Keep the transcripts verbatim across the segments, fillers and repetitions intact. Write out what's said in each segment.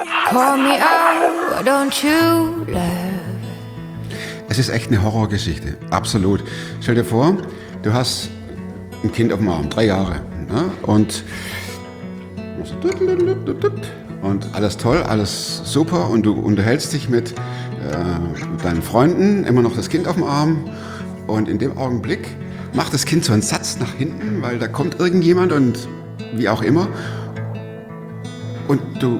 Call me out, don't you love. Es ist echt eine Horrorgeschichte, absolut. Stell dir vor, du hast ein Kind auf dem Arm, drei Jahre, ne? und und alles toll, alles super und du unterhältst dich mit, äh, mit deinen Freunden, immer noch das Kind auf dem Arm und in dem Augenblick macht das Kind so einen Satz nach hinten, weil da kommt irgendjemand und wie auch immer und du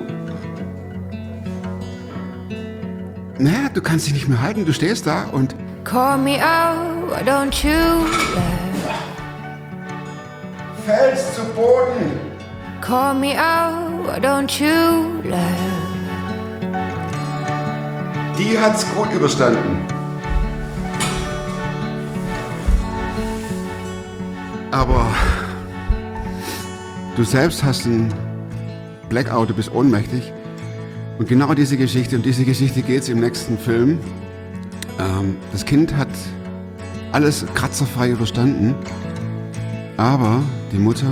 naja, du kannst dich nicht mehr halten, du stehst da und Call me out, don't you love. fällst zu Boden. Call me out, don't you love. Die hat's gut überstanden. Aber du selbst hast einen Blackout, du bist ohnmächtig. Und genau diese Geschichte, um diese Geschichte geht's im nächsten Film. Ähm, das Kind hat alles kratzerfrei überstanden, aber die Mutter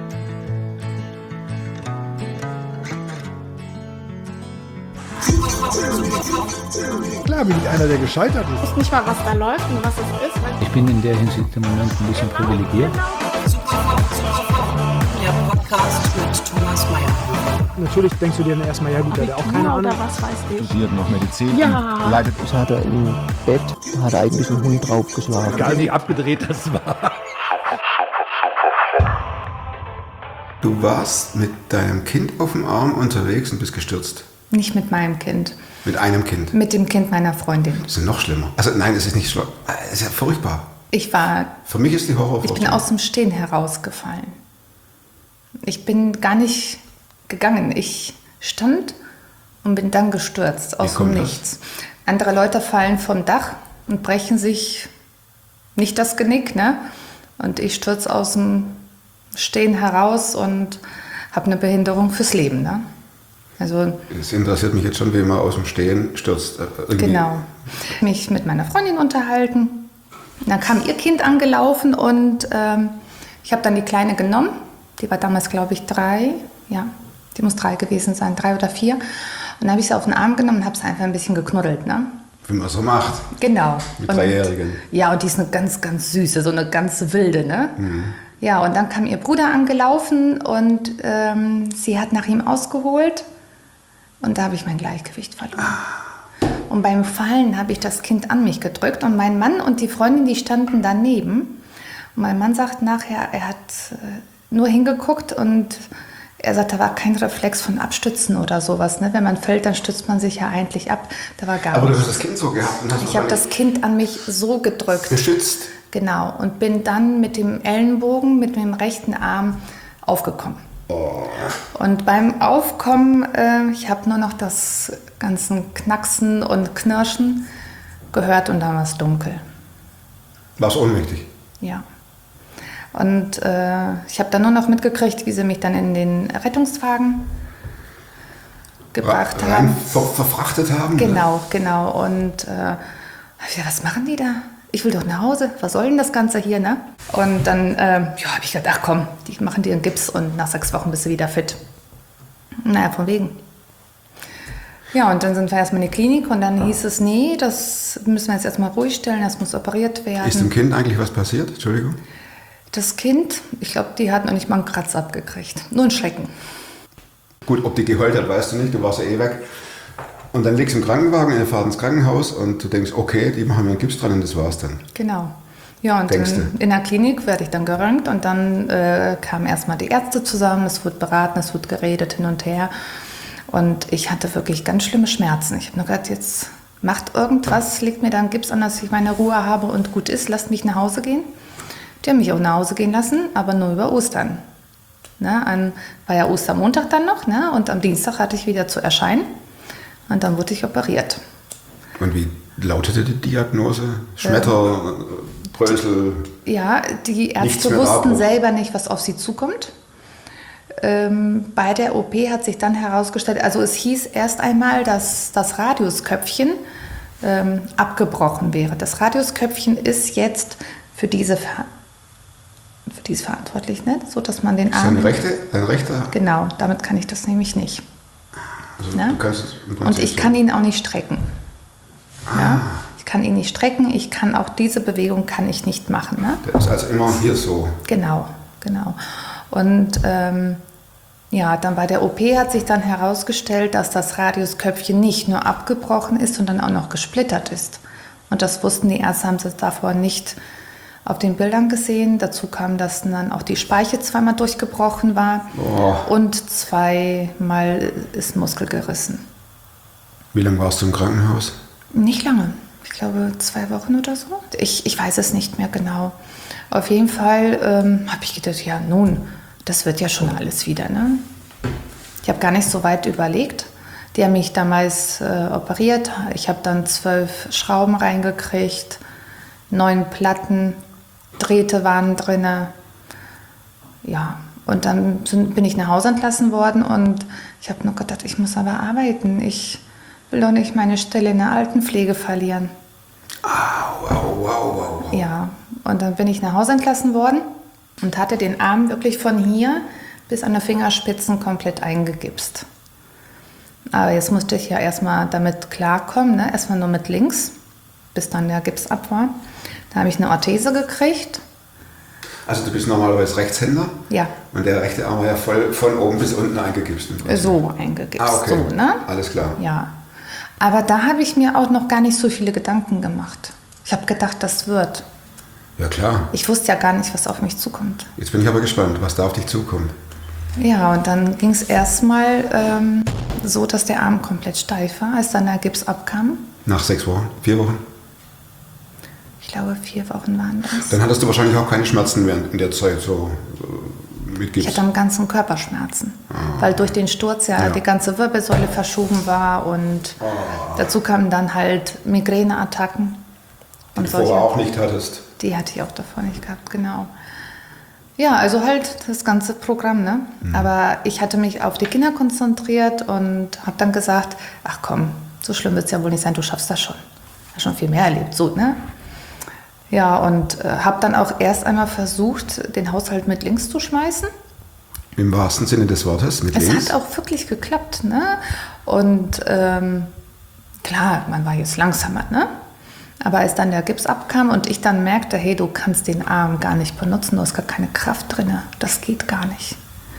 Klar bin ich einer, der gescheitert ist. Ich weiß nicht mal, was da läuft und was es ist. Ich bin in der Hinsicht im Moment ein bisschen privilegiert. Der Podcast mit Thomas Mayer. Natürlich denkst du dir dann erstmal, ja gut, der hat auch keine Ahnung. Oder was weiß ich. Studiert noch Medizin. Ja. Leidet. Das hat er im Bett, hat er eigentlich einen Hund draufgeschlagen. Egal wie abgedreht das war. Du warst mit deinem Kind auf dem Arm unterwegs und bist gestürzt. Nicht mit meinem Kind. Mit einem Kind. Mit dem Kind meiner Freundin. Das ist ja noch schlimmer. Also nein, es ist nicht schlimm. Es ist ja furchtbar. Ich war... Für mich ist die Ich Horrorvorstellung. bin aus dem Stehen herausgefallen. Ich bin gar nicht gegangen. Ich stand und bin dann gestürzt aus dem Nichts. Andere Leute fallen vom Dach und brechen sich nicht das Genick, ne? Und ich stürze aus dem Stehen heraus und habe eine Behinderung fürs Leben, ne? Also, es interessiert mich jetzt schon, wie man aus dem Stehen stürzt. Irgendwie. Genau. Mich mit meiner Freundin unterhalten. Dann kam ihr Kind angelaufen und ähm, ich habe dann die Kleine genommen. Die war damals, glaube ich, drei. Ja, die muss drei gewesen sein, drei oder vier. Und dann habe ich sie auf den Arm genommen und habe sie einfach ein bisschen geknuddelt, ne? Wie man so macht. Genau. Mit und, Dreijährigen. Ja, und die ist eine ganz, ganz süße, so eine ganz wilde, ne? Mhm. Ja, und dann kam ihr Bruder angelaufen und ähm, sie hat nach ihm ausgeholt. Und da habe ich mein Gleichgewicht verloren. Ah. Und beim Fallen habe ich das Kind an mich gedrückt. Und mein Mann und die Freundin, die standen daneben. Und mein Mann sagt nachher, er hat äh, nur hingeguckt und er sagt, da war kein Reflex von Abstützen oder sowas. Ne? Wenn man fällt, dann stützt man sich ja eigentlich ab. Da war gar Aber nichts. du hast das Kind so gehabt. Und hast ich habe das Kind an mich so gedrückt. Gestützt. Genau. Und bin dann mit dem Ellenbogen, mit dem rechten Arm aufgekommen. Oh. Und beim Aufkommen, äh, ich habe nur noch das ganze Knacksen und Knirschen gehört und dann war es dunkel. War es ohnmächtig? Ja. Und äh, ich habe dann nur noch mitgekriegt, wie sie mich dann in den Rettungswagen gebracht Ra- haben. Ver- verfrachtet haben? Genau, oder? genau. Und äh, hab ich gedacht, was machen die da? Ich will doch nach Hause, was soll denn das Ganze hier, ne? Und dann ähm, ja, habe ich gedacht, ach komm, die machen dir einen Gips und nach sechs Wochen bist du wieder fit. Naja, von wegen. Ja, und dann sind wir erstmal in die Klinik und dann hieß es, nee, das müssen wir jetzt erstmal ruhig stellen, das muss operiert werden. Ist dem Kind eigentlich was passiert? Entschuldigung. Das Kind, ich glaube, die hat noch nicht mal einen Kratz abgekriegt, nur einen Schrecken. Gut, ob die geheult hat, weißt du nicht, du warst ja eh weg. Und dann liegst du im Krankenwagen, ihr fahrt ins Krankenhaus und du denkst, okay, die machen mir einen Gips dran und das war's dann. Genau. Ja, und in, in der Klinik werde ich dann geröntgt und dann äh, kamen erstmal die Ärzte zusammen, es wurde beraten, es wurde geredet hin und her. Und ich hatte wirklich ganz schlimme Schmerzen. Ich habe nur gedacht, jetzt macht irgendwas, legt mir da einen Gips an, dass ich meine Ruhe habe und gut ist, lasst mich nach Hause gehen. Die haben mich auch nach Hause gehen lassen, aber nur über Ostern. Ne, an, war ja Ostermontag dann noch, ne, und am Dienstag hatte ich wieder zu erscheinen. Und dann wurde ich operiert. Und wie lautete die Diagnose? Schmetter, ähm, Brösel? Ja, die Ärzte wussten selber nicht, was auf sie zukommt. Ähm, bei der O P hat sich dann herausgestellt, also es hieß erst einmal, dass das Radiusköpfchen ähm, abgebrochen wäre. Das Radiusköpfchen ist jetzt für diese, für diese verantwortlich, ne? So dass man den Arm... Ist dein rechte, dein rechter? Genau, damit kann ich das nämlich nicht. Also Ne? du kannst es im Prinzip Und ich so- kann ihn auch nicht strecken. Ja? Ich kann ihn nicht strecken, ich kann auch diese Bewegung kann ich nicht machen. Ne? Der ist also immer hier so. Genau, genau. Und ähm, ja, dann bei der O P hat sich dann herausgestellt, dass das Radiusköpfchen nicht nur abgebrochen ist, sondern auch noch gesplittert ist. Und das wussten die Ärzte, haben sie davor nicht auf den Bildern gesehen. Dazu kam, dass dann auch die Speiche zweimal durchgebrochen war Oh. und zweimal ist Muskel gerissen. Wie lange warst du im Krankenhaus? Nicht lange. Ich glaube zwei Wochen oder so. Ich, ich weiß es nicht mehr genau. Auf jeden Fall ähm, habe ich gedacht, ja nun, das wird ja schon alles wieder. Ne? Ich habe gar nicht so weit überlegt. Die haben mich damals äh, operiert. Ich habe dann zwölf Schrauben reingekriegt, neun Platten, Drähte waren drin. Ja, und dann sind, bin ich nach Hause entlassen worden und ich habe nur gedacht, ich muss aber arbeiten. Ich will doch nicht meine Stelle in der Altenpflege verlieren. Au, au, au, au. Ja, und dann bin ich nach Hause entlassen worden und hatte den Arm wirklich von hier bis an die Fingerspitzen komplett eingegipst. Aber jetzt musste ich ja erstmal damit klarkommen, ne? Erstmal nur mit links, bis dann der Gips ab war. Da habe ich eine Orthese gekriegt. Also du bist normalerweise Rechtshänder? Ja, Und der rechte Arm war ja voll von oben bis unten eingegipst. im Prinzip. so eingegipst. Ah, okay. So, ne? Alles klar. Ja. Aber da habe ich mir auch noch gar nicht so viele Gedanken gemacht. Ich habe gedacht, das wird. Ja, klar. Ich wusste ja gar nicht, was auf mich zukommt. Jetzt bin ich aber gespannt, was da auf dich zukommt. Ja, und dann ging es erstmal ähm, so, dass der Arm komplett steif war, als dann der Gips abkam. Nach sechs Wochen? Vier Wochen? Ich glaube, vier Wochen waren das. Dann hattest du wahrscheinlich auch keine Schmerzen während in der Zeit so äh, mit Ich Gips. hatte am ganzen Körper Schmerzen, weil durch den Sturz ja, Ja. die ganze Wirbelsäule verschoben war und dazu kamen dann halt Migräneattacken. Die Und du vorher solche, auch nicht hattest. die hatte ich auch davor nicht gehabt, genau. Ja, also halt das ganze Programm, ne? Aber ich hatte mich auf die Kinder konzentriert und habe dann gesagt, ach komm, so schlimm wird es ja wohl nicht sein, du schaffst das schon. Hast schon viel mehr erlebt, so, ne? Ja, und äh, habe dann auch erst einmal versucht, den Haushalt mit links zu schmeißen. Im wahrsten Sinne des Wortes, mit Es links. hat auch wirklich geklappt, ne? Und ähm, klar, man war jetzt langsamer, ne? Aber als dann der Gips abkam und ich dann merkte, hey, du kannst den Arm gar nicht benutzen, du hast gar keine Kraft drin, das geht gar nicht.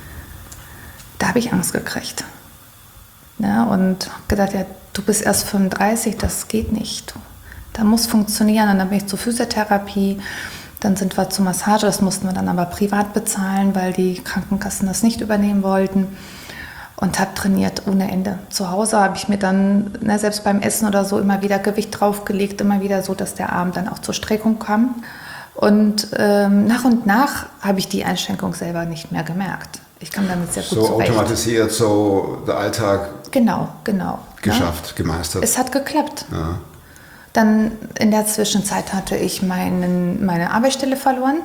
Da habe ich Angst gekriegt. Ne? Und habe gedacht, ja, du bist erst fünfunddreißig, das geht nicht. Da muss funktionieren. Und dann bin ich zur Physiotherapie, dann sind wir zur Massage, das mussten wir dann aber privat bezahlen, weil die Krankenkassen das nicht übernehmen wollten. Und habe trainiert ohne Ende. Zu Hause habe ich mir dann, ne, selbst beim Essen oder so, immer wieder Gewicht draufgelegt, immer wieder so, dass der Arm dann auch zur Streckung kam. Und ähm, nach und nach habe ich die Einschränkung selber nicht mehr gemerkt. Ich kam damit sehr gut So zurecht. automatisiert, so der Alltag Genau, genau. geschafft, Ne? gemeistert. Es hat geklappt. Ja. Dann in der Zwischenzeit hatte ich meinen, meine Arbeitsstelle verloren.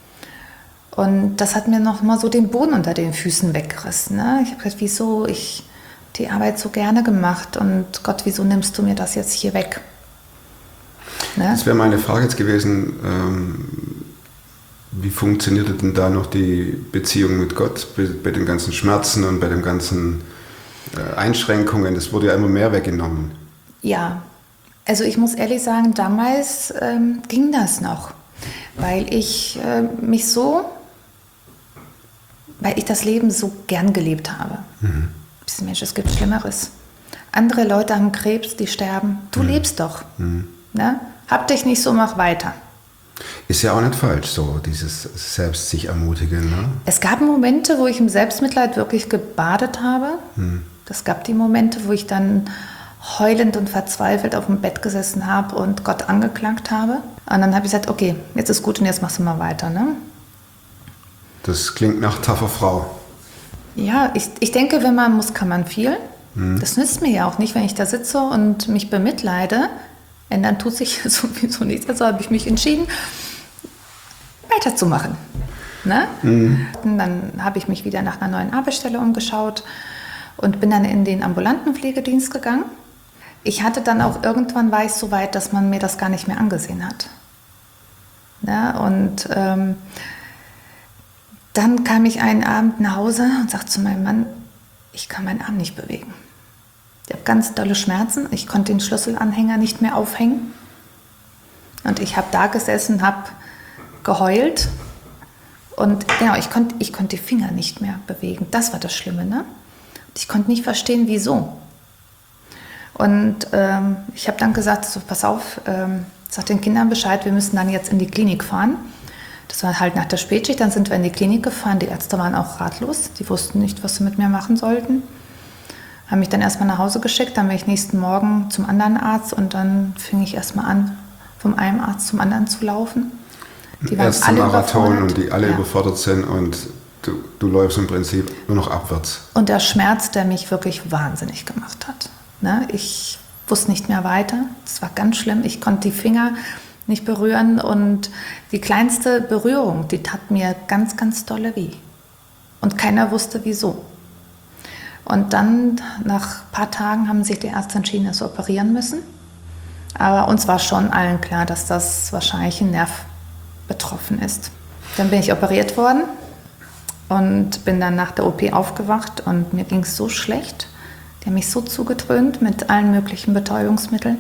Und das hat mir noch mal so den Boden unter den Füßen weggerissen. Ne? Ich habe gedacht, wieso? Ich habe die Arbeit so gerne gemacht und Gott, wieso nimmst du mir das jetzt hier weg? Ne? Das wäre meine Frage jetzt gewesen, ähm, wie funktionierte denn da noch die Beziehung mit Gott bei, bei den ganzen Schmerzen und bei den ganzen äh, Einschränkungen? Das wurde ja immer mehr weggenommen. Ja, also ich muss ehrlich sagen, damals ähm, ging das noch, weil ich äh, mich so, weil ich das Leben so gern gelebt habe. Mhm. Mensch, es gibt Schlimmeres. Andere Leute haben Krebs, die sterben. Du mhm. lebst doch. Mhm. Ne? Hab dich nicht so, mach weiter. Ist ja auch nicht falsch, so dieses selbst sich ermutigen. Ne? Es gab Momente, wo ich im Selbstmitleid wirklich gebadet habe. Mhm. Es gab die Momente, wo ich dann heulend und verzweifelt auf dem Bett gesessen habe und Gott angeklagt habe. Und dann habe ich gesagt, okay, jetzt ist gut und jetzt machst du mal weiter. Ne? Das klingt nach taffer Frau. Ja, ich, ich denke, wenn man muss, kann man viel. Mhm. Das nützt mir ja auch nicht, wenn ich da sitze und mich bemitleide. Denn dann tut sich sowieso nichts. Also habe ich mich entschieden, weiterzumachen. Ne? Mhm. Und dann habe ich mich wieder nach einer neuen Arbeitsstelle umgeschaut und bin dann in den ambulanten Pflegedienst gegangen. Ich hatte dann auch irgendwann, war ich so weit, dass man mir das gar nicht mehr angesehen hat. Ne? Und ähm, dann kam ich einen Abend nach Hause und sagte zu meinem Mann, ich kann meinen Arm nicht bewegen. Ich habe ganz dolle Schmerzen. Ich konnte den Schlüsselanhänger nicht mehr aufhängen. Und ich habe da gesessen, habe geheult. Und genau, ich konnte ich konnt die Finger nicht mehr bewegen. Das war das Schlimme, ne? Ich konnte nicht verstehen, wieso. Und ähm, ich habe dann gesagt, so, pass auf, ähm, sag den Kindern Bescheid, wir müssen dann jetzt in die Klinik fahren. Das war halt nach der Spätschicht, dann sind wir in die Klinik gefahren. Die Ärzte waren auch ratlos, die wussten nicht, was sie mit mir machen sollten. Haben mich dann erstmal nach Hause geschickt, dann bin ich nächsten Morgen zum anderen Arzt und dann fing ich erstmal an, vom einen Arzt zum anderen zu laufen. Die waren alle Ärzte-Marathon überfordert. und die alle Ja. überfordert sind und du, du läufst im Prinzip nur noch abwärts. Und der Schmerz, der mich wirklich wahnsinnig gemacht hat. Ne? Ich wusste nicht mehr weiter. Das war ganz schlimm. Ich konnte die Finger nicht berühren und die kleinste Berührung, die tat mir ganz, ganz dolle weh. Und keiner wusste, wieso. Und dann, nach ein paar Tagen, haben sich die Ärzte entschieden, dass wir operieren müssen. Aber uns war schon allen klar, dass das wahrscheinlich ein Nerv betroffen ist. Dann bin ich operiert worden und bin dann nach der O P aufgewacht und mir ging es so schlecht. Die haben mich so zugedröhnt mit allen möglichen Betäubungsmitteln.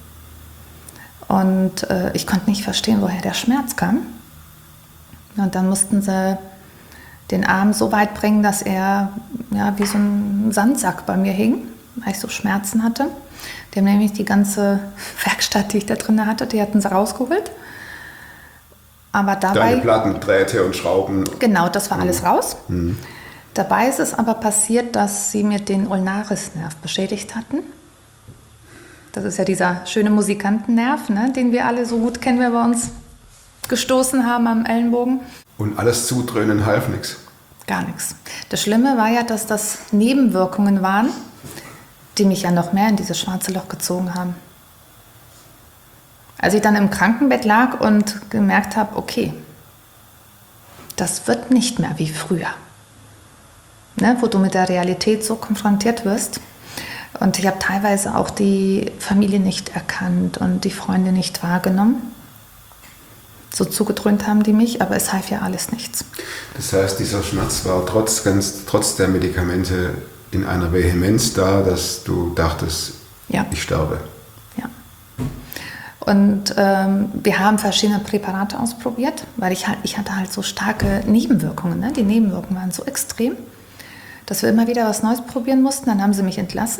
Und äh, ich konnte nicht verstehen, woher der Schmerz kam. Und dann mussten sie den Arm so weit bringen, dass er ja, wie so ein Sandsack bei mir hing, weil ich so Schmerzen hatte. Die haben nämlich die ganze Werkstatt, die ich da drin hatte, die hatten sie rausgeholt. Aber dabei, Deine Platten, Drähte und Schrauben. genau, das war alles raus. Mhm. Dabei ist es aber passiert, dass sie mir den Ulnarisnerv beschädigt hatten. Das ist ja dieser schöne Musikantennerv, ne, den wir alle so gut kennen, wenn wir uns gestoßen haben am Ellenbogen. Und alles zudröhnen half nichts. Gar nichts. Das Schlimme war ja, dass das Nebenwirkungen waren, die mich ja noch mehr in dieses schwarze Loch gezogen haben. Als ich dann im Krankenbett lag und gemerkt habe, okay, das wird nicht mehr wie früher, ne, wo du mit der Realität so konfrontiert wirst. Und ich habe teilweise auch die Familie nicht erkannt und die Freunde nicht wahrgenommen. So zugedröhnt haben die mich, aber es half ja alles nichts. Das heißt, dieser Schmerz war trotz, ganz, trotz der Medikamente in einer Vehemenz da, dass du dachtest, Ja. ich sterbe. Ja. Und ähm, wir haben verschiedene Präparate ausprobiert, weil ich halt, ich hatte halt so starke Nebenwirkungen. Ne? Die Nebenwirkungen waren so extrem, dass wir immer wieder was Neues probieren mussten. Dann haben sie mich entlassen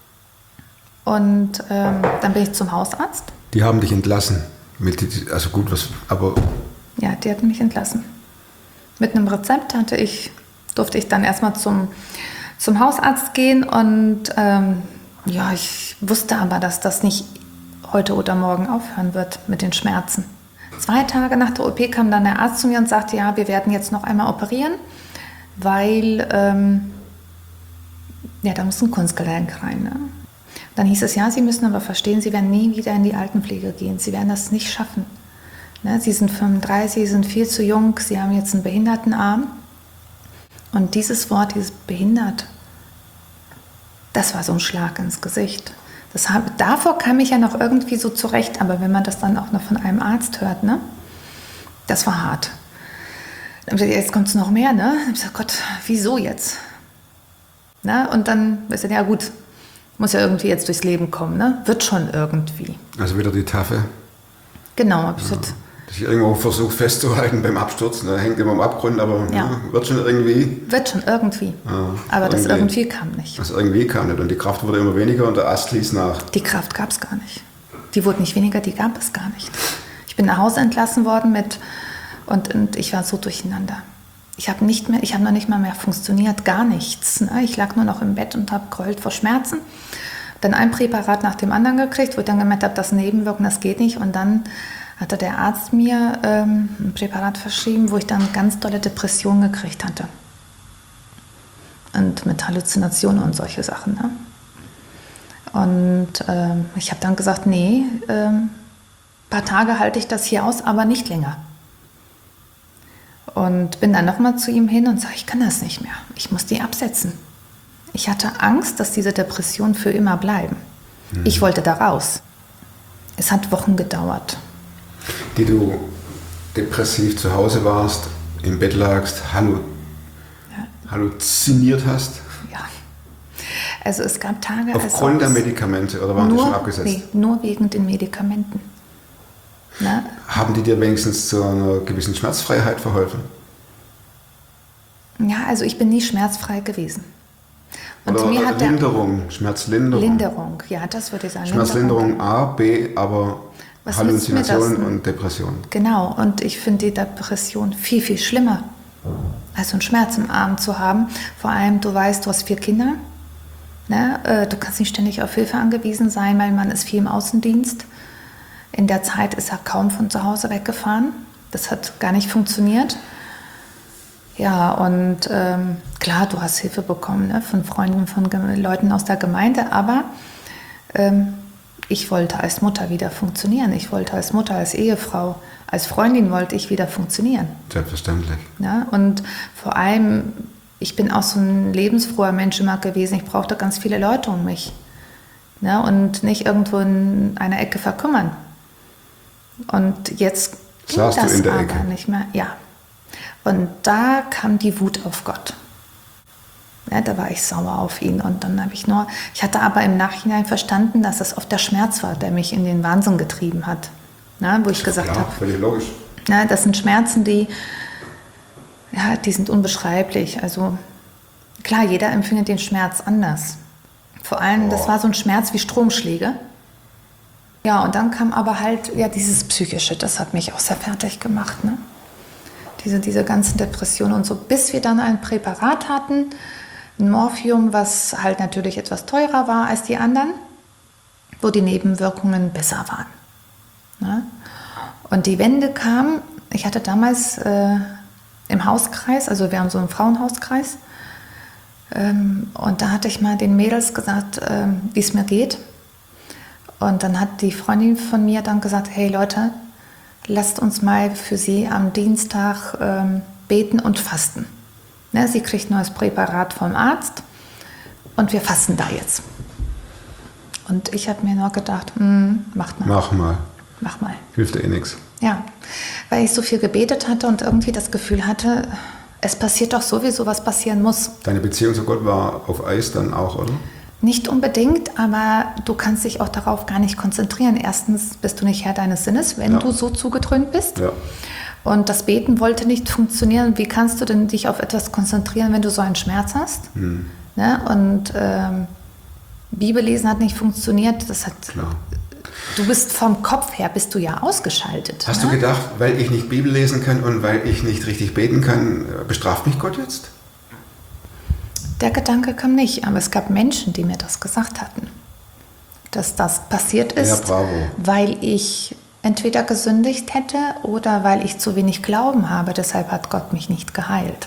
und ähm, dann bin ich zum Hausarzt. Die haben dich entlassen. Mit, also gut, was, aber Ja, die hatten mich entlassen. Mit einem Rezept hatte ich, durfte ich dann erstmal zum, zum Hausarzt gehen und ähm, ja, ich wusste aber, dass das nicht heute oder morgen aufhören wird mit den Schmerzen. Zwei Tage nach der O P kam dann der Arzt zu mir und sagte, ja, wir werden jetzt noch einmal operieren, weil ähm, ja, da muss ein Kunstgelenk rein. Ne? Dann hieß es, ja, Sie müssen aber verstehen, Sie werden nie wieder in die Altenpflege gehen. Sie werden das nicht schaffen. Ne? Sie sind fünfunddreißig, Sie sind viel zu jung, Sie haben jetzt einen Behindertenarm. Und dieses Wort, dieses behindert, das war so ein Schlag ins Gesicht. Das hab, davor kam ich ja noch irgendwie so zurecht, aber wenn man das dann auch noch von einem Arzt hört, ne? Das war hart. Dann hab ich gesagt, jetzt kommt es noch mehr, ne? Dann hab ich gesagt, Gott, wieso jetzt? Ne? Und dann ist ja gut, muss ja irgendwie jetzt durchs Leben kommen, ne? Wird schon irgendwie. also wieder die Tafel, Genau, hab ich gesagt, sich irgendwo versucht festzuhalten beim Absturz. Da hängt immer am Abgrund, aber Ja. ja, wird schon irgendwie. wird schon irgendwie. Ja, aber das irgendwie. irgendwie kam nicht. Also irgendwie kam nicht und die Kraft wurde immer weniger und der Ast ließ nach. Die Kraft gab es gar nicht. Die wurde nicht weniger, die gab es gar nicht. Ich bin nach Hause entlassen worden mit und, und ich war so durcheinander. Ich habe nicht mehr, ich habe noch nicht mal mehr funktioniert, gar nichts. Ne? Ich lag nur noch im Bett und habe geheult vor Schmerzen. Dann ein Präparat nach dem anderen gekriegt, wo ich dann gemerkt habe, das Nebenwirken, das geht nicht. Und dann hatte der Arzt mir ähm, ein Präparat verschrieben, wo ich dann ganz dolle Depressionen gekriegt hatte. Und mit Halluzinationen und solche Sachen. Ne? Und ähm, ich habe dann gesagt, nee, ähm, ein paar Tage halte ich das hier aus, aber nicht länger. Und bin dann nochmal zu ihm hin und sage, ich kann das nicht mehr. Ich muss die absetzen. Ich hatte Angst, dass diese Depressionen für immer bleiben. Mhm. Ich wollte da raus. Es hat Wochen gedauert. Die du depressiv zu Hause warst, im Bett lagst, hallu- Ja. halluziniert hast. Ja. Also es gab Tage... Aufgrund der Medikamente oder waren die nur, schon abgesetzt? Nee, nur wegen den Medikamenten. Na? Haben die dir wenigstens zu einer gewissen Schmerzfreiheit verholfen? Ja, also ich bin nie schmerzfrei gewesen. Und Oder mir hat der- Linderung, Schmerzlinderung. Linderung, ja, das würde ich sagen. Schmerzlinderung A, B, aber Was nützt mir das Halluzinationen denn? und Depressionen. Genau, und ich finde die Depression viel, viel schlimmer, als einen Schmerz im Arm zu haben. Vor allem, du weißt, du hast vier Kinder. Ne? äh, Du kannst nicht ständig auf Hilfe angewiesen sein, mein Mann ist viel im Außendienst. In der Zeit ist er kaum von zu Hause weggefahren. Das hat gar nicht funktioniert. Ja, und ähm, klar, du hast Hilfe bekommen, ne, von Freunden, von Gem- Leuten aus der Gemeinde, aber ähm, ich wollte als Mutter wieder funktionieren. Ich wollte als Mutter, als Ehefrau, als Freundin wollte ich wieder funktionieren. Selbstverständlich. Ja, und vor allem, ich bin auch so ein lebensfroher Mensch immer gewesen. Ich brauchte ganz viele Leute um mich. Ja, und nicht irgendwo in einer Ecke verkümmern. Und jetzt ging Saßt du das in der aber Ecke? nicht mehr. Ja. Und da kam die Wut auf Gott. Ja, da war ich sauer auf ihn. Und dann habe ich nur, ich hatte aber im Nachhinein verstanden, dass es oft der Schmerz war, der mich in den Wahnsinn getrieben hat. Na, wo ich gesagt Ja, habe, völlig logisch. na, das sind Schmerzen, die, ja, die sind unbeschreiblich. Also klar, jeder empfindet den Schmerz anders. Vor allem, das war so ein Schmerz wie Stromschläge. Ja, und dann kam aber halt ja, dieses Psychische, das hat mich auch sehr fertig gemacht. Ne? Diese, diese ganzen Depressionen und so, bis wir dann ein Präparat hatten, ein Morphium, was halt natürlich etwas teurer war als die anderen, wo die Nebenwirkungen besser waren. Ne? Und die Wende kam, ich hatte damals äh, im Hauskreis, also wir haben so einen Frauenhauskreis, ähm, und da hatte ich mal den Mädels gesagt, ähm, wie es mir geht. Und dann hat die Freundin von mir dann gesagt, hey Leute, lasst uns mal für sie am Dienstag ähm, beten und fasten. Ne, sie kriegt ein neues Präparat vom Arzt und wir fasten da jetzt. Und ich habe mir nur gedacht, hm, macht mal. Mach mal. Mach mal. Hilft dir eh nichts. Ja, weil ich so viel gebetet hatte und irgendwie das Gefühl hatte, es passiert doch sowieso, was passieren muss. Deine Beziehung zu Gott war auf Eis dann auch, oder? Nicht unbedingt, aber du kannst dich auch darauf gar nicht konzentrieren. Erstens bist du nicht Herr deines Sinnes, wenn Ja. du so zugedröhnt bist. Ja. Und das Beten wollte nicht funktionieren. Wie kannst du denn dich auf etwas konzentrieren, wenn du so einen Schmerz hast? Hm. Ne? Und ähm, Bibellesen hat nicht funktioniert. Das hat, Klar. du bist vom Kopf her bist du ja ausgeschaltet. Hast ne? du gedacht, weil ich nicht Bibel lesen kann und weil ich nicht richtig beten kann, bestraft mich Gott jetzt? Der Gedanke kam nicht, aber es gab Menschen, die mir das gesagt hatten, dass das passiert ist, Ja, bravo. weil ich entweder gesündigt hätte oder weil ich zu wenig Glauben habe. Deshalb hat Gott mich nicht geheilt.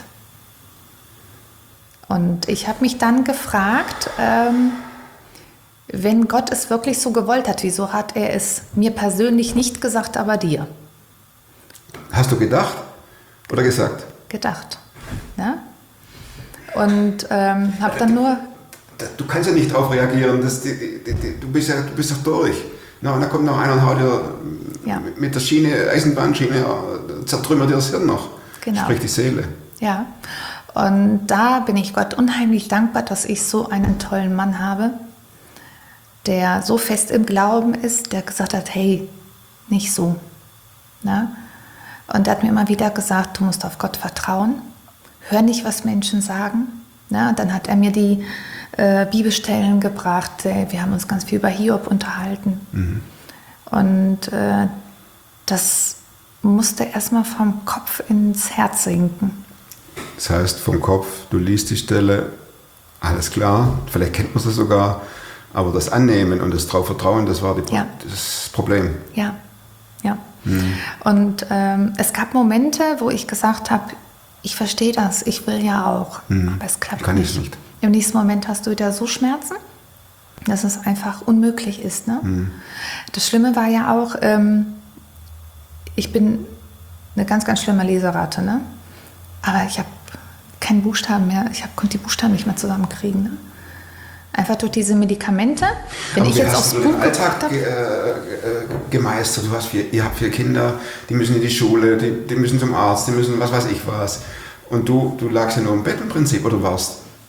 Und ich habe mich dann gefragt, ähm, wenn Gott es wirklich so gewollt hat, wieso hat er es mir persönlich nicht gesagt, aber dir Hast du gedacht oder gesagt? gedacht? Ne? Und ähm, habe dann nur... Du kannst ja nicht darauf reagieren, das, die, die, die, du bist ja du bist doch durch. Na, und dann kommt noch einer und haut dir Ja. mit der Schiene, Eisenbahnschiene, ja, zertrümmert dir das Hirn noch. Genau. Sprich die Seele. Ja, und da bin ich Gott unheimlich dankbar, dass ich so einen tollen Mann habe, der so fest im Glauben ist, der gesagt hat, hey, nicht so. Na? Und er hat mir immer wieder gesagt, du musst auf Gott vertrauen, hör nicht, was Menschen sagen. Na? Und dann hat er mir die äh, Bibelstellen gebracht, äh, wir haben uns ganz viel über Hiob unterhalten. Mhm. Und äh, das musste erstmal vom Kopf ins Herz sinken. Das heißt, vom Kopf, du liest die Stelle, alles klar, vielleicht kennt man es sogar, aber das Annehmen und das drauf Vertrauen, das war die Pro- Ja. das Problem. Ja, ja. Und ähm, es gab Momente, wo ich gesagt habe, ich verstehe das, ich will ja auch, Mhm. aber es klappt Kann ich nicht. nicht. Im nächsten Moment hast du wieder so Schmerzen, dass es einfach unmöglich ist. Ne? Mhm. Das Schlimme war ja auch, ähm, ich bin eine ganz, ganz schlimme Leserate, ne? Aber ich habe keinen Buchstaben mehr, ich hab, konnte die Buchstaben nicht mehr zusammenkriegen. Ne? Einfach durch diese Medikamente. Wenn Aber ich wie jetzt hast aufs du Buch den Alltag geguckt ge, habe, äh, äh, gemeistert? Du hast vier, ihr habt vier Kinder, die müssen in die Schule, die, die müssen zum Arzt, die müssen was weiß ich was. Und du, du lagst ja nur im Bett im Prinzip oder warst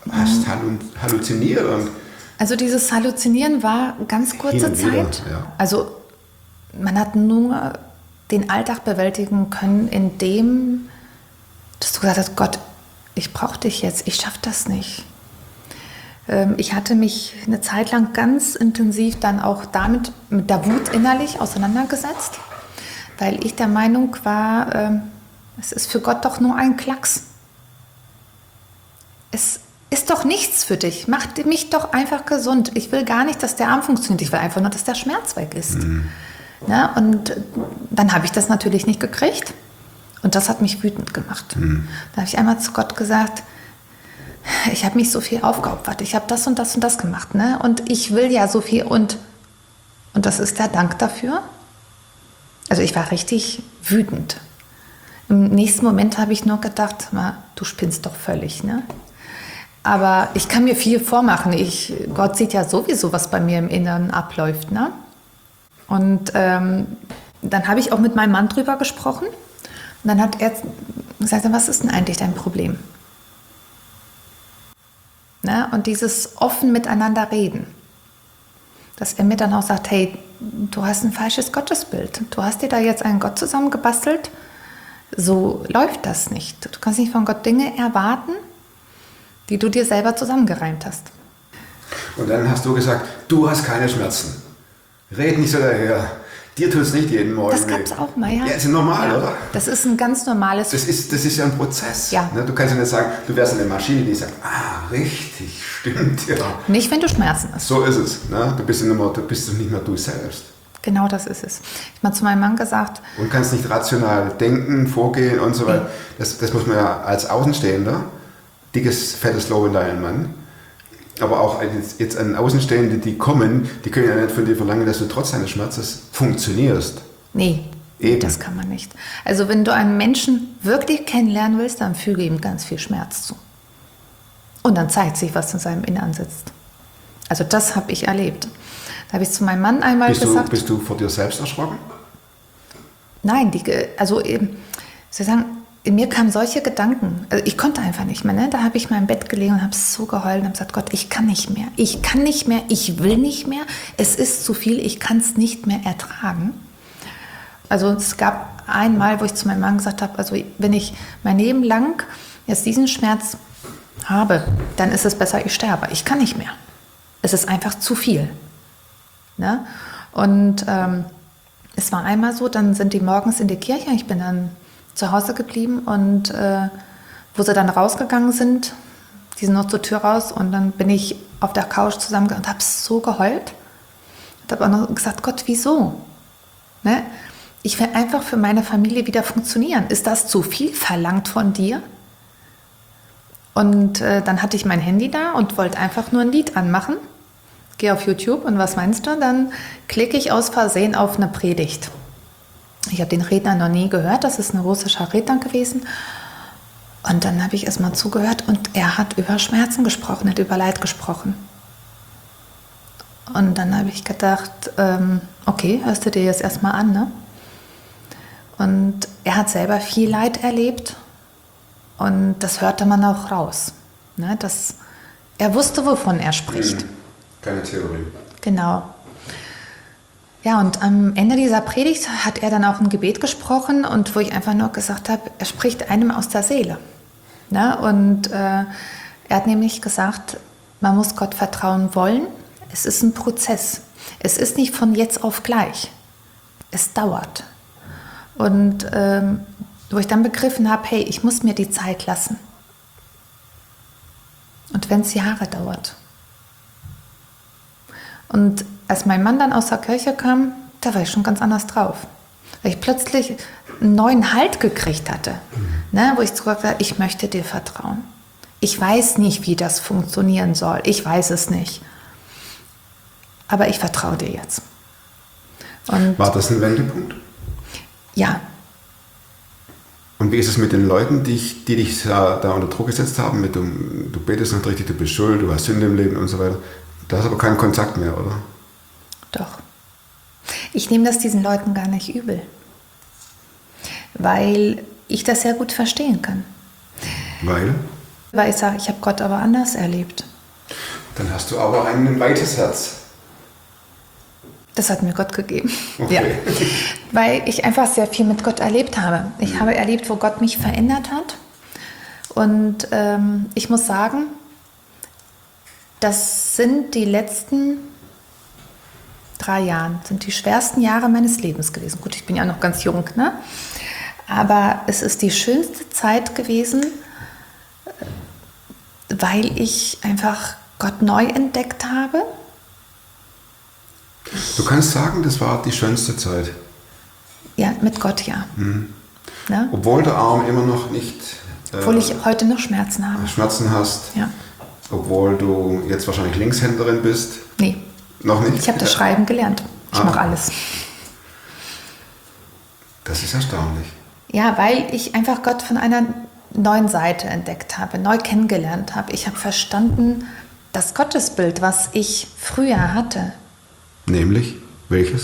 hast hallu- halluziniert und Also dieses Halluzinieren war ganz kurze Hin und wieder, Zeit. ja. Also man hat nur den Alltag bewältigen können, indem dass du gesagt hast, Gott, ich brauche dich jetzt, ich schaffe das nicht. Ähm, ich hatte mich eine Zeit lang ganz intensiv dann auch damit, mit der Wut innerlich auseinandergesetzt, weil ich der Meinung war, ähm, es ist für Gott doch nur ein Klacks. Es ist doch nichts für dich. Mach mich doch einfach gesund. Ich will gar nicht, dass der Arm funktioniert. Ich will einfach nur, dass der Schmerz weg ist. Mhm. Ja, und dann habe ich das natürlich nicht gekriegt. Und das hat mich wütend gemacht. Mhm. Da habe ich einmal zu Gott gesagt, ich habe mich so viel aufgeopfert. Ich habe das und das und das gemacht. Ne? Und ich will ja so viel. Und, und das ist der Dank dafür. Also ich war richtig wütend. Im nächsten Moment habe ich nur gedacht, du spinnst doch völlig. Ne? Aber ich kann mir viel vormachen. Ich, Gott sieht ja sowieso, was bei mir im Inneren abläuft. Ne? Und ähm, dann habe ich auch mit meinem Mann drüber gesprochen. Und dann hat er gesagt, was ist denn eigentlich dein Problem? Ne? Und dieses offen miteinander reden. Dass er mir dann auch sagt, hey, du hast ein falsches Gottesbild. Du hast dir da jetzt einen Gott zusammengebastelt. So läuft das nicht. Du kannst nicht von Gott Dinge erwarten, die du dir selber zusammengereimt hast. Und dann hast du gesagt, du hast keine Schmerzen. Red nicht so daher. Dir tut es nicht jeden Morgen Das gab es auch mal, ja. Ja, ist ja normal, ja. oder? Das ist ein ganz normales... Das ist, das ist ja ein Prozess. Ja. Ne? Du kannst ja nicht sagen, du wärst eine Maschine, die sagt, ah, richtig, stimmt, ja. Nicht, wenn du Schmerzen hast. So ist es. Ne? Du bist ja nicht mehr, du bist nicht mehr du selbst. Genau das ist es. Ich habe mal zu meinem Mann gesagt... Und kannst nicht rational denken, vorgehen und so weiter. Das, das muss man ja als Außenstehender, dickes, fettes Lob in deinen Mann, aber auch jetzt, jetzt an Außenstehende, die kommen, die können ja nicht von dir verlangen, dass du trotz deines Schmerzes funktionierst. Nee, Eben. das kann man nicht. Also wenn du einen Menschen wirklich kennenlernen willst, dann füge ihm ganz viel Schmerz zu. Und dann zeigt sich, was in seinem Innern sitzt. Also das habe ich erlebt. Da habe ich zu meinem Mann einmal Bist du, gesagt... bist du vor dir selbst erschrocken? Nein, die, also eben, soll ich sagen, in mir kamen solche Gedanken. Also ich konnte einfach nicht mehr. Ne? Da habe ich mal im Bett gelegen und habe so geheult und habe gesagt, Gott, ich kann nicht mehr. Ich kann nicht mehr, ich will nicht mehr. Es ist zu viel, ich kann es nicht mehr ertragen. Also es gab einmal, wo ich zu meinem Mann gesagt habe, also wenn ich mein Leben lang jetzt diesen Schmerz habe, dann ist es besser, ich sterbe. Ich kann nicht mehr. Es ist einfach zu viel. Ne? Und ähm, es war einmal so, dann sind die morgens in die Kirche, ich bin dann zu Hause geblieben und äh, wo sie dann rausgegangen sind, die sind noch zur Tür raus und dann bin ich auf der Couch zusammengegangen und habe so geheult. Ich habe auch noch gesagt, Gott, wieso? Ne? Ich will einfach für meine Familie wieder funktionieren. Ist das zu viel verlangt von dir? Und äh, dann hatte ich mein Handy da und wollte einfach nur ein Lied anmachen. Gehe auf YouTube und was meinst du? Dann klicke ich aus Versehen auf eine Predigt. Ich habe den Redner noch nie gehört, das ist ein russischer Redner gewesen. Und dann habe ich erst mal zugehört und er hat über Schmerzen gesprochen, hat über Leid gesprochen. Und dann habe ich gedacht, ähm, okay, hörst du dir jetzt erstmal an, ne? Und er hat selber viel Leid erlebt und das hörte man auch raus. Ne? Das, er wusste, wovon er spricht. Keine Theorie. Genau. Ja, und am Ende dieser Predigt hat er dann auch ein Gebet gesprochen und wo ich einfach nur gesagt habe, er spricht einem aus der Seele. Ne? Und äh, er hat nämlich gesagt, man muss Gott vertrauen wollen. Es ist ein Prozess. Es ist nicht von jetzt auf gleich. Es dauert. Und ähm, wo ich dann begriffen habe, hey, ich muss mir die Zeit lassen. Und wenn es Jahre dauert. Und als mein Mann dann aus der Kirche kam, da war ich schon ganz anders drauf. Weil ich plötzlich einen neuen Halt gekriegt hatte. Mhm. Ne, wo ich gesagt habe, ich möchte dir vertrauen. Ich weiß nicht, wie das funktionieren soll. Ich weiß es nicht. Aber ich vertraue dir jetzt. Und war das ein Wendepunkt? Ja. Und wie ist es mit den Leuten, die, ich, die dich da, da unter Druck gesetzt haben? Mit du, du betest nicht richtig, du bist schuld, du hast Sünde im Leben und so weiter. Da hast du aber keinen Kontakt mehr, oder? Doch. Ich nehme das diesen Leuten gar nicht übel. Weil ich das sehr gut verstehen kann. Weil? Weil ich sage, ich habe Gott aber anders erlebt. Dann hast du aber ein weites Herz. Das hat mir Gott gegeben. Okay. Ja. Weil ich einfach sehr viel mit Gott erlebt habe. Ich habe erlebt, wo Gott mich verändert hat. Und ähm, ich muss sagen, das sind die letzten drei Jahre, sind die schwersten Jahre meines Lebens gewesen. Gut, ich bin ja noch ganz jung, ne? Aber es ist die schönste Zeit gewesen, weil ich einfach Gott neu entdeckt habe. Du kannst sagen, das war die schönste Zeit. Ja, mit Gott, ja. Mhm. Ne? Obwohl der Arm immer noch nicht äh, Obwohl ich heute noch Schmerzen habe. Schmerzen hast. Ja. Obwohl du jetzt wahrscheinlich Linkshänderin bist. Nee. Noch nicht? Ich habe das Schreiben gelernt. Ich Ah. mache alles. Das ist erstaunlich. Ja, weil ich einfach Gott von einer neuen Seite entdeckt habe, neu kennengelernt habe. Ich habe verstanden, das Gottesbild, was ich früher hatte, Nämlich? Welches?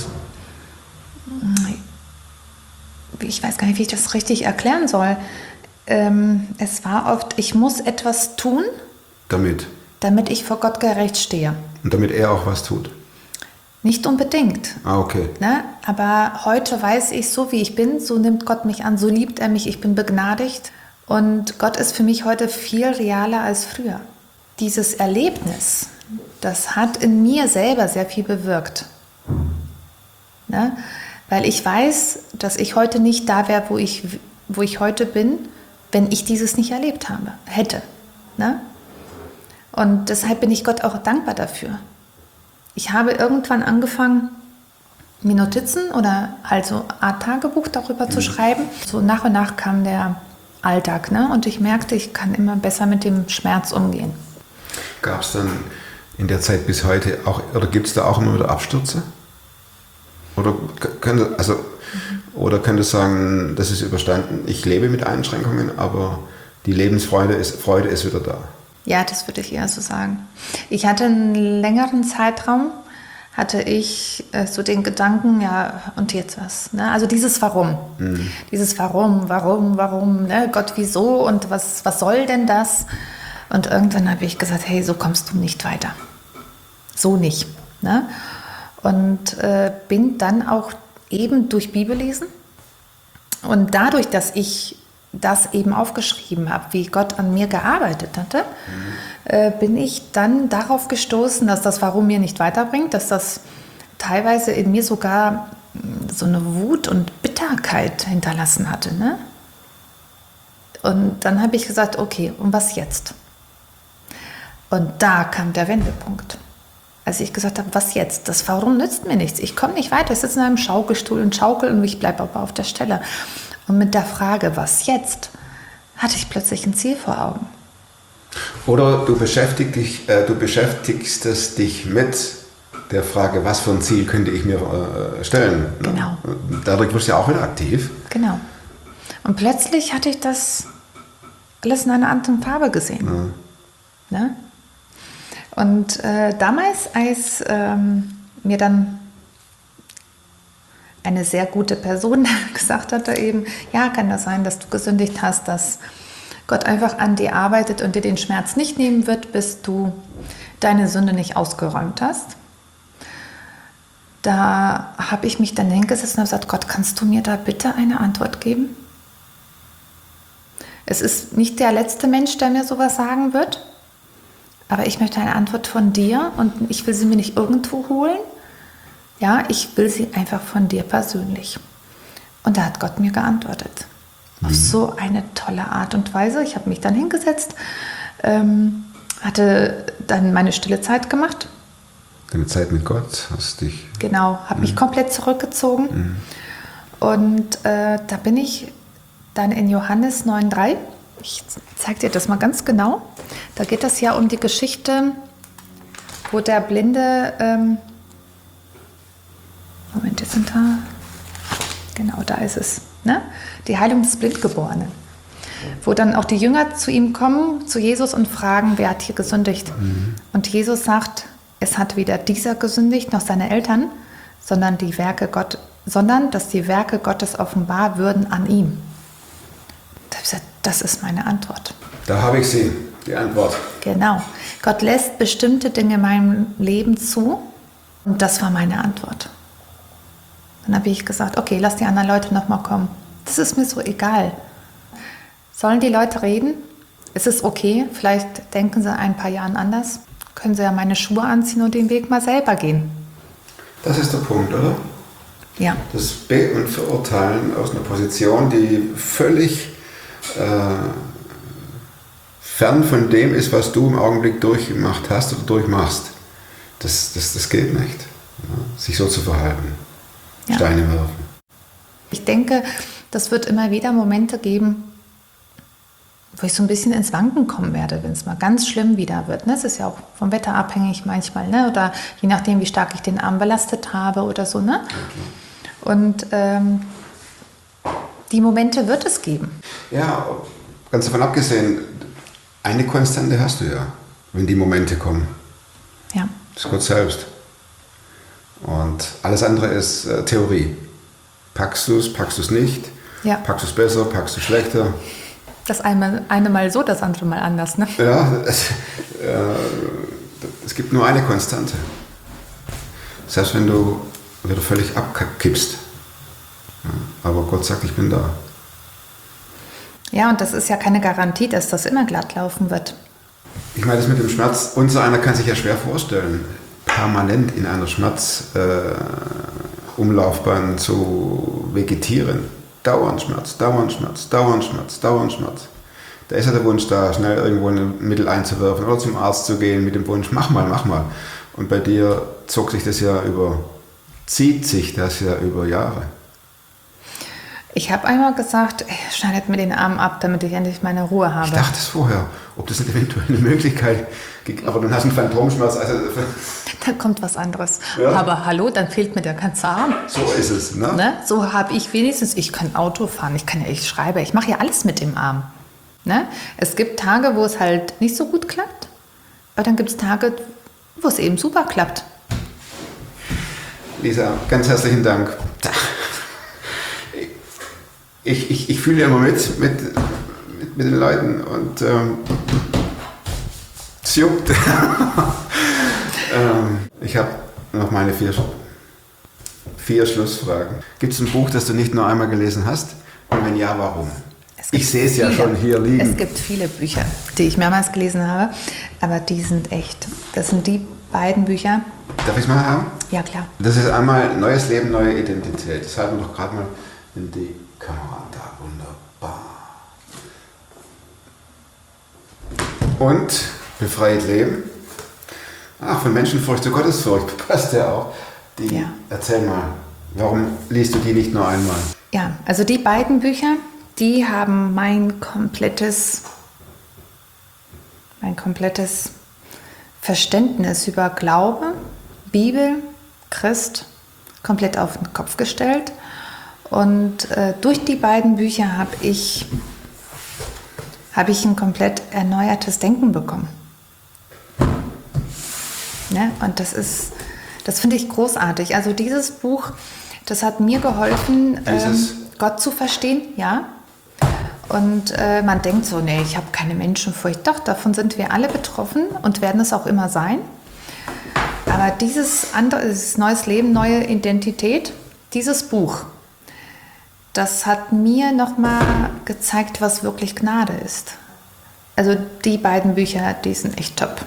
ich weiß gar nicht, wie ich das richtig erklären soll. Ähm, es war oft, ich muss etwas tun, Damit. damit ich vor Gott gerecht stehe. Und damit er auch was tut. Nicht unbedingt. Ah, okay. Ne? Aber heute weiß ich, so wie ich bin, so nimmt Gott mich an, so liebt er mich, ich bin begnadigt. Und Gott ist für mich heute viel realer als früher. Dieses Erlebnis, das hat in mir selber sehr viel bewirkt. Ne? Weil ich weiß, dass ich heute nicht da wäre, wo ich, wo ich heute bin, wenn ich dieses nicht erlebt habe, hätte. Ne? Und deshalb bin ich Gott auch dankbar dafür. Ich habe irgendwann angefangen, mir Notizen oder halt so eine Art Tagebuch darüber mhm. zu schreiben. So nach und nach kam der Alltag, ne? Und ich merkte, ich kann immer besser mit dem Schmerz umgehen. Gab es dann in der Zeit bis heute auch, oder gibt es da auch immer wieder Abstürze? Oder könnte, also, mhm. oder könnte sagen, das ist überstanden, ich lebe mit Einschränkungen, aber die Lebensfreude ist, Freude ist wieder da? Ja, das würde ich eher so sagen. Ich hatte einen längeren Zeitraum, hatte ich äh, so den Gedanken, ja, und jetzt was? Ne? Also dieses Warum. Mhm. Dieses Warum, warum, warum, ne? Gott, wieso und was, was soll denn das? Und irgendwann habe ich gesagt, hey, so kommst du nicht weiter. So nicht. Ne? Und äh, bin dann auch eben durch Bibellesen und dadurch, dass ich das eben aufgeschrieben habe, wie Gott an mir gearbeitet hatte, mhm. äh, bin ich dann darauf gestoßen, dass das Warum mir nicht weiterbringt, dass das teilweise in mir sogar so eine Wut und Bitterkeit hinterlassen hatte. Ne? Und dann habe ich gesagt, okay, und was jetzt? Und da kam der Wendepunkt. Als ich gesagt habe, was jetzt? Das Warum nützt mir nichts. Ich komme nicht weiter. Ich sitze in einem Schaukelstuhl und schaukel und ich bleibe aber auf der Stelle. Und mit der Frage, was jetzt, hatte ich plötzlich ein Ziel vor Augen. Oder du beschäftigst dich, äh, du beschäftigst es dich mit der Frage, was für ein Ziel könnte ich mir äh, stellen. Genau. Dadurch wirst du ja auch wieder aktiv. Genau. Und plötzlich hatte ich das alles in einer anderen Farbe gesehen. Ja. Ne? Und äh, damals, als ähm, mir dann eine sehr gute Person gesagt hatte eben, ja, kann das sein, dass du gesündigt hast, dass Gott einfach an dir arbeitet und dir den Schmerz nicht nehmen wird, bis du deine Sünde nicht ausgeräumt hast. Da habe ich mich dann hingesetzt und habe gesagt, Gott, kannst du mir da bitte eine Antwort geben? Es ist nicht der letzte Mensch, der mir sowas sagen wird, aber ich möchte eine Antwort von dir und ich will sie mir nicht irgendwo holen. Ja, ich will sie einfach von dir persönlich. Und da hat Gott mir geantwortet. Mhm. Auf so eine tolle Art und Weise. Ich habe mich dann hingesetzt, ähm, hatte dann meine stille Zeit gemacht. Deine Zeit mit Gott hast dich... Genau, habe mhm. mich komplett zurückgezogen. Mhm. Und äh, da bin ich dann in Johannes neun drei. Ich zeige dir das mal ganz genau. Da geht es ja um die Geschichte, wo der Blinde... Ähm, Moment, jetzt sind da. Genau, da ist es. Ne? Die Heilung des Blindgeborenen. Wo dann auch die Jünger zu ihm kommen, zu Jesus und fragen, wer hat hier gesündigt? Mhm. Und Jesus sagt, es hat weder dieser gesündigt noch seine Eltern, sondern die Werke Gott, sondern dass die Werke Gottes offenbar würden an ihm. Da habe ich gesagt, das ist meine Antwort. Da habe ich sie. Die Antwort. Genau. Gott lässt bestimmte Dinge in meinem Leben zu. Und das war meine Antwort. Dann habe ich gesagt, okay, lass die anderen Leute nochmal kommen. Das ist mir so egal. Sollen die Leute reden? Es ist okay. Vielleicht denken sie ein paar Jahren anders. Können sie ja meine Schuhe anziehen und den Weg mal selber gehen. Das ist der Punkt, oder? Ja. Das Be- und Verurteilen aus einer Position, die völlig äh, fern von dem ist, was du im Augenblick durchgemacht hast oder durchmachst. Das, das, das geht nicht, ja? Sich so zu verhalten. Ja. Steine werfen. Ich denke, das wird immer wieder Momente geben, wo ich so ein bisschen ins Wanken kommen werde, wenn es mal ganz schlimm wieder wird. Ne? Es ist ja auch vom Wetter abhängig manchmal, ne? Oder je nachdem, wie stark ich den Arm belastet habe oder so. Ne? Ja, und ähm, die Momente wird es geben. Ja, ganz davon abgesehen, eine Konstante hast du ja, wenn die Momente kommen. Ja. Das ist Gott selbst. Und alles andere ist äh, Theorie. Packst du es, packst du es nicht? Ja. Packst du es besser, packst du es schlechter? Das eine, eine mal so, das andere mal anders. Ne? Ja, es, äh, es gibt nur eine Konstante. Selbst wenn du wieder völlig abkippst. Ja, aber Gott sagt, ich bin da. Ja, und das ist ja keine Garantie, dass das immer glatt laufen wird. Ich meine, das mit dem Schmerz, unser einer kann sich ja schwer vorstellen, permanent in einer Schmerzumlaufbahn äh, zu vegetieren. Dauernd Schmerz, dauernd Schmerz, dauernd Schmerz, dauernd Schmerz. Da ist ja der Wunsch da, schnell irgendwo ein Mittel einzuwerfen oder zum Arzt zu gehen mit dem Wunsch, mach mal, mach mal. Und bei dir zog sich das ja über, zieht sich das ja über Jahre. Ich habe einmal gesagt, ey, schneidet mir den Arm ab, damit ich endlich meine Ruhe habe. Ich dachte es vorher, ob das nicht eventuell eine Möglichkeit gibt, aber dann hast du einen Phantomschmerz. Also Dann kommt was anderes. Ja. Aber hallo, dann fehlt mir der ganze Arm. so ist es, ne? Ne? So habe ich wenigstens, ich kann Auto fahren, ich kann ja, ich schreibe, ich mache ja alles mit dem Arm. Ne? Es gibt Tage, wo es halt nicht so gut klappt, aber dann gibt es Tage, wo es eben super klappt. Lisa, ganz herzlichen Dank. Ich, ich, ich fühle immer mit, mit, mit, mit den Leuten und ähm, es juckt. ähm, ich habe noch meine vier, vier Schlussfragen. Gibt es ein Buch, das du nicht nur einmal gelesen hast? Und wenn ja, warum? Es gibt Ich sehe es ja viele. schon hier liegen. Es gibt viele Bücher, die ich mehrmals gelesen habe, aber die sind echt, das sind die beiden Bücher. Darf ich es mal haben? Ja, klar. Das ist einmal Neues Leben, neue Identität. Das halten wir doch gerade mal in die Kamera da. Wunderbar. Und Befreit Leben. Ach, von Menschenfurcht zu Gottesfurcht passt ja auch. Die, Ja. Erzähl mal, warum liest du die nicht nur einmal? Ja, also die beiden Bücher, die haben mein komplettes, mein komplettes Verständnis über Glaube, Bibel, Christ komplett auf den Kopf gestellt. Und äh, durch die beiden Bücher habe ich, hab ich ein komplett erneuertes Denken bekommen. Ne? Und das ist, das finde ich großartig. Also dieses Buch, das hat mir geholfen, ähm, Gott zu verstehen, ja. Und äh, man denkt so, nee, ich habe keine Menschenfurcht. Doch, davon sind wir alle betroffen und werden es auch immer sein. Aber dieses andere, dieses Neues Leben, neue Identität, dieses Buch, das hat mir nochmal gezeigt, was wirklich Gnade ist. Also die beiden Bücher, die sind echt top.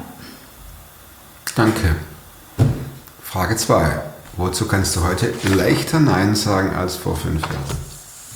Danke. Frage zwei. Wozu kannst du heute leichter Nein sagen als vor fünf Jahren?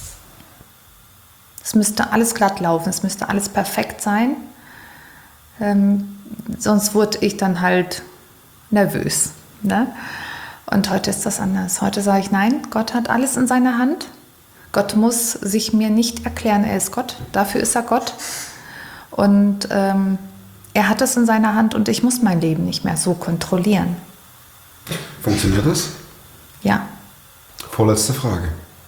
Es müsste alles glatt laufen, es müsste alles perfekt sein. Ähm, sonst wurde ich dann halt nervös. Ne? Und heute ist das anders. Heute sage ich, nein, Gott hat alles in seiner Hand. Gott muss sich mir nicht erklären, er ist Gott. Dafür ist er Gott. Und ähm, er hat es in seiner Hand und ich muss mein Leben nicht mehr so kontrollieren. Funktioniert das? Ja. Vorletzte Frage.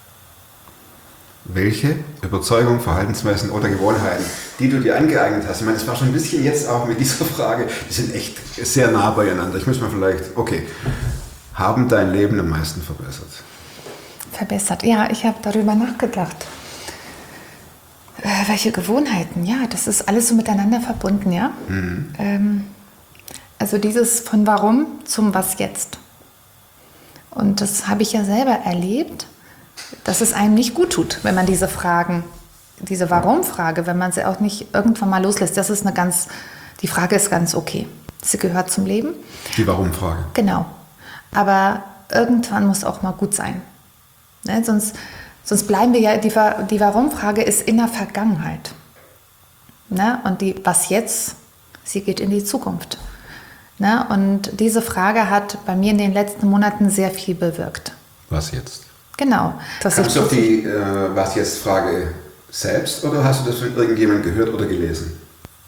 Welche Überzeugung, Verhaltensweisen oder Gewohnheiten, die du dir angeeignet hast? Ich meine, das war schon ein bisschen jetzt auch mit dieser Frage, die sind echt sehr nah beieinander. Ich muss mal vielleicht, okay, haben dein Leben am meisten verbessert? Verbessert. Ja, ich habe darüber nachgedacht. Äh, welche Gewohnheiten? Ja, das ist alles so miteinander verbunden, ja. Mhm. Ähm, also dieses von warum zum was jetzt. Und das habe ich ja selber erlebt, dass es einem nicht gut tut, wenn man diese Fragen, diese Warum-Frage, wenn man sie auch nicht irgendwann mal loslässt. Das ist eine ganz, die Frage ist ganz okay. Sie gehört zum Leben. Die Warum-Frage. Genau. Aber irgendwann muss auch mal gut sein. Ne? Sonst, sonst bleiben wir ja, die, die Warum-Frage ist in der Vergangenheit. Ne? Und die was jetzt, sie geht in die Zukunft. Ne? Und diese Frage hat bei mir in den letzten Monaten sehr viel bewirkt. Was jetzt? Genau. Kamst du auf die äh, Was jetzt Frage selbst oder hast du das von irgendjemandem gehört oder gelesen?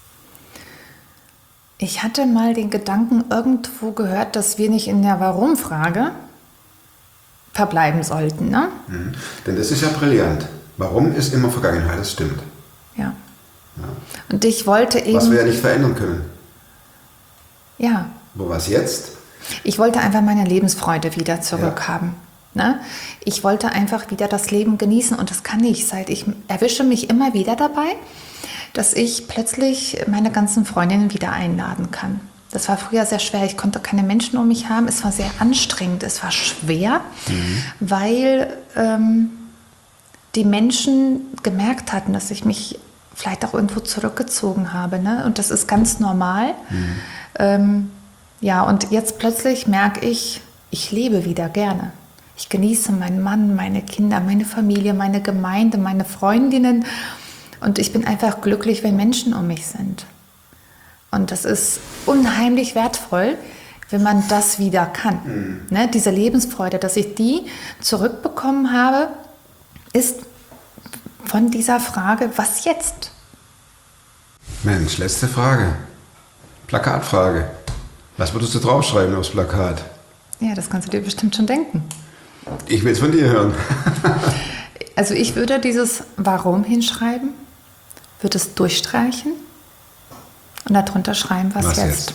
Ich hatte mal den Gedanken irgendwo gehört, dass wir nicht in der Warum-Frage verbleiben sollten. Ne? Mhm. Denn das ist ja brillant. Warum ist immer Vergangenheit, das stimmt. Ja. Ja. Und ich wollte eben... Was wir ja nicht verändern können. Ja. Wo was jetzt? Ich wollte einfach meine Lebensfreude wieder zurückhaben. Ja. Ne? Ich wollte einfach wieder das Leben genießen und das kann ich seit ich erwische mich immer wieder dabei, dass ich plötzlich meine ganzen Freundinnen wieder einladen kann. Das war früher sehr schwer. Ich konnte keine Menschen um mich haben. Es war sehr anstrengend. Es war schwer, mhm. weil ähm, die Menschen gemerkt hatten, dass ich mich vielleicht auch irgendwo zurückgezogen habe. Ne? Und das ist ganz normal. Mhm. Ähm, ja, und jetzt plötzlich merke ich, ich lebe wieder gerne. Ich genieße meinen Mann, meine Kinder, meine Familie, meine Gemeinde, meine Freundinnen. Und ich bin einfach glücklich, wenn Menschen um mich sind. Und das ist unheimlich wertvoll, wenn man das wieder kann. Mhm. Ne, diese Lebensfreude, dass ich die zurückbekommen habe, ist von dieser Frage, was jetzt? Mensch, letzte Frage. Plakatfrage. Was würdest du draufschreiben aufs Plakat? Ja, das kannst du dir bestimmt schon denken. Ich will es von dir hören. Also ich würde dieses Warum hinschreiben, würde es durchstreichen und darunter schreiben, was, was jetzt. jetzt.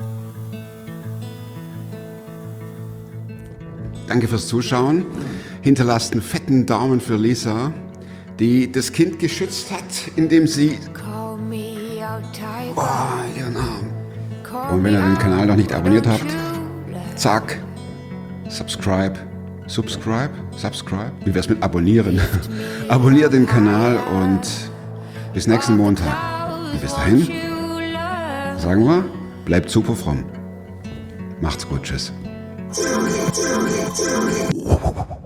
Danke fürs Zuschauen. Hinterlasst einen fetten Daumen für Lisa, die das Kind geschützt hat, indem sie oh, ihren Arm. Und wenn ihr den Kanal noch nicht abonniert habt, zack, subscribe, subscribe, subscribe. Wie wär's mit abonnieren? Abonniert den Kanal und bis nächsten Montag. Und bis dahin, sagen wir, bleibt super fromm. Macht's gut, tschüss.